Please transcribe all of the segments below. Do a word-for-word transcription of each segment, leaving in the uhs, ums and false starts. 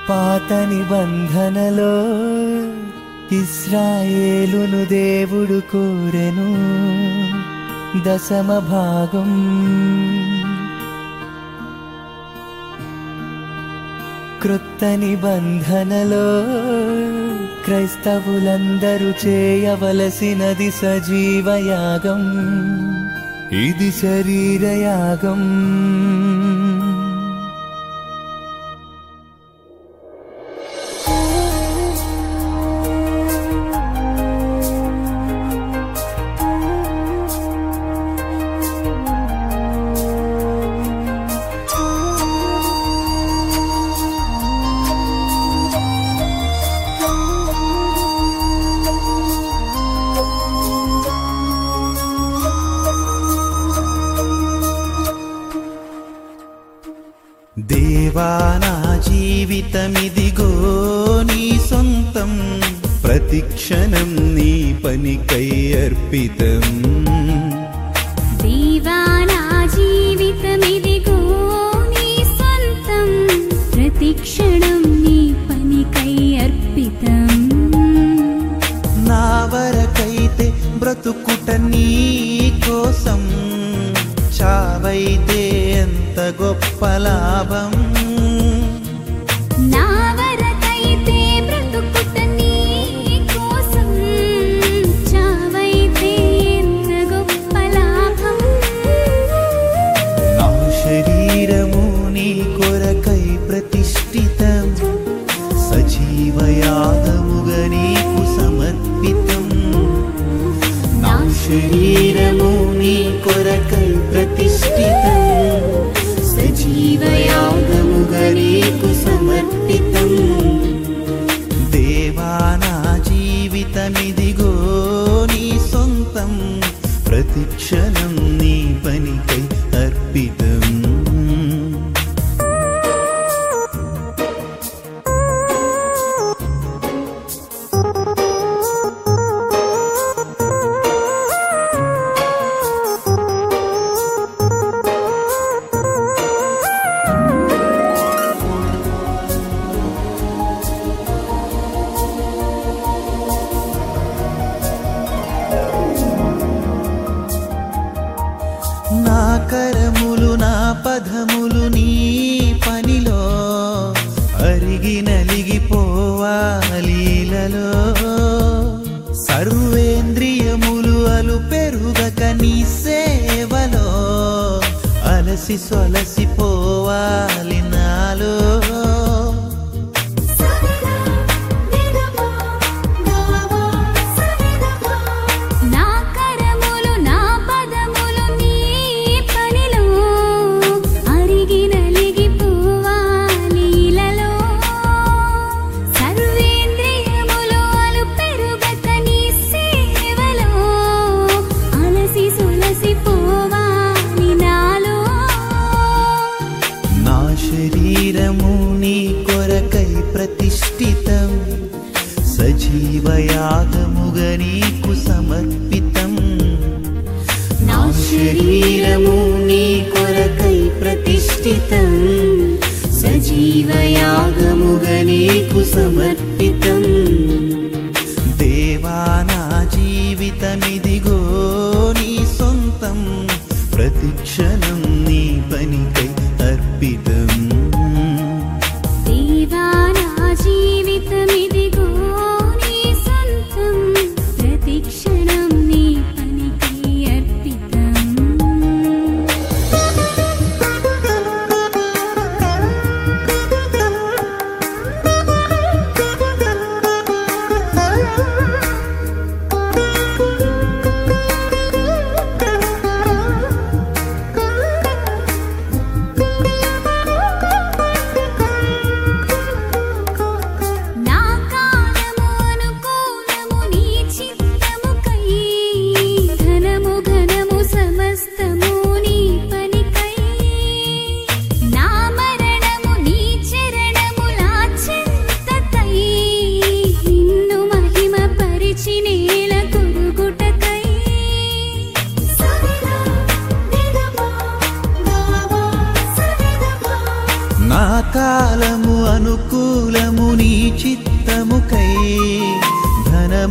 పాత నిబంధనలో ఇశ్రాయేలును దేవుడు కోరెను దశమ భాగం. క్రొత్త నిబంధనలో క్రైస్తవులందరూ చేయవలసినది సజీవయాగం, ఇది శరీరయాగం. దేవా నా జీవితమిదిగో నీ సొంతం, ప్రతిక్షణం నీ పనికై అర్పితం. దేవా నా జీవితమిదిగో నీ సొంతం, ప్రతిక్షణం నీ పనికై అర్పితం. నా వరకైతే బ్రతుకుట నీ కోసం, చావైతే ఎంత గొప్ప లాభం. నా వరకైతే బ్రతుకుట నీ కోసం, చావైతే ఎంత గొప్ప లాభం. నా శరీరము నీ కొరకై ప్రతిష్ఠితం, సజీవయాగముగా నీకు సమర్పితం. నా శరీరము నీ కొరకై ప్రతిష్ఠితం, సజీవయాగముగా నీకు సమర్పితం. దేవా నా జీవితమిదిగో నీ సొంతం, ప్రతిక్షణం నీ పనికై అర్పితం. నా కరములు నా పదములు నీ పనిలో అరిగి నలిగిపోవాలీలలో, సర్వేంద్రియములు అలు పెరుగక నీ సేవలో అలసి సొలసిపోవాలి నాలో. శరీరము నీ కొరకై ప్రతిష్ఠితం, సజీవయాగముగా నీకు సమర్పితం. నా శరీరము నీ కొరకై ప్రతిష్ఠితం, సజీవయాగముగా నీకు సమర్పితం. దేవా నా జీవితమిదిగో నీ సొంతం, ప్రతిక్షణం నీ పనికై అర్పితం. దేవా నా జీవితమిదిగో నీ సొంతం, ప్రతిక్షణం నీ పనికై అర్పితం.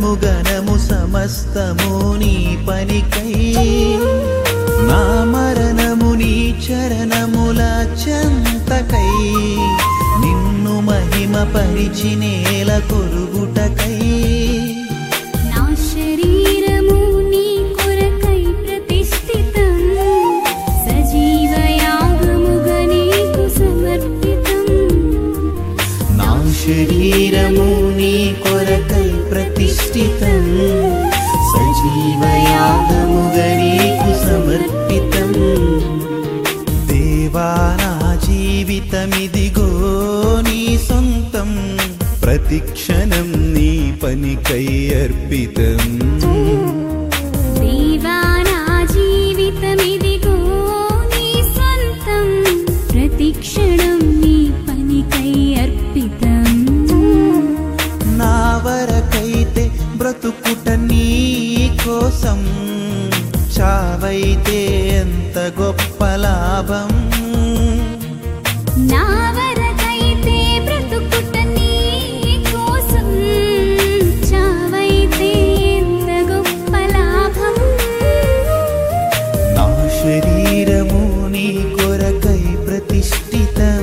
ధనము గణము సమస్తము నీ పనికై నా మరణము నీ చరణముల చెంతకై నిన్ను మహిమ పరిచి నేల కొరుగుటకై నా శరీరము నీ కొరకై ప్రతిష్ఠితం సజీవయాగముగా నీకు సమర్పితం నా శరీరము నీ కొరకై ప్రతిష్ఠితం సజీవయాగముగా నీకు సమర్పితం దేవా నా జీవితమిదిగో నీ సొంతం ప్రతిక్షణం నీ పనికై అర్పితం దేవా నా జీవితమిదిగో నీ సొంతం ప్రతిక్షణం నీ పనికై అర్పితం నా వరకైతే బ్రతుకుట నీ కోసం చావైతే ఎంత గొప్ప లాభం నా వరకైతే బ్రతుకుట నీ కోసం చావైతే ఎంత గొప్ప లాభం నా శరీరము నీ కొరకై ప్రతిష్ఠితం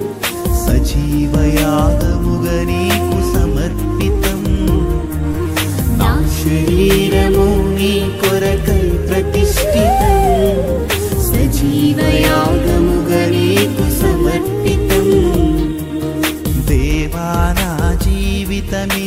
సజీవయాగముగా నీకు సమర్పితం నా శరీరము నీ కొరకై ప్రతిష్ఠితం సజీవయాగముగా నీకు సమర్పితం దేవా నా జీవితమి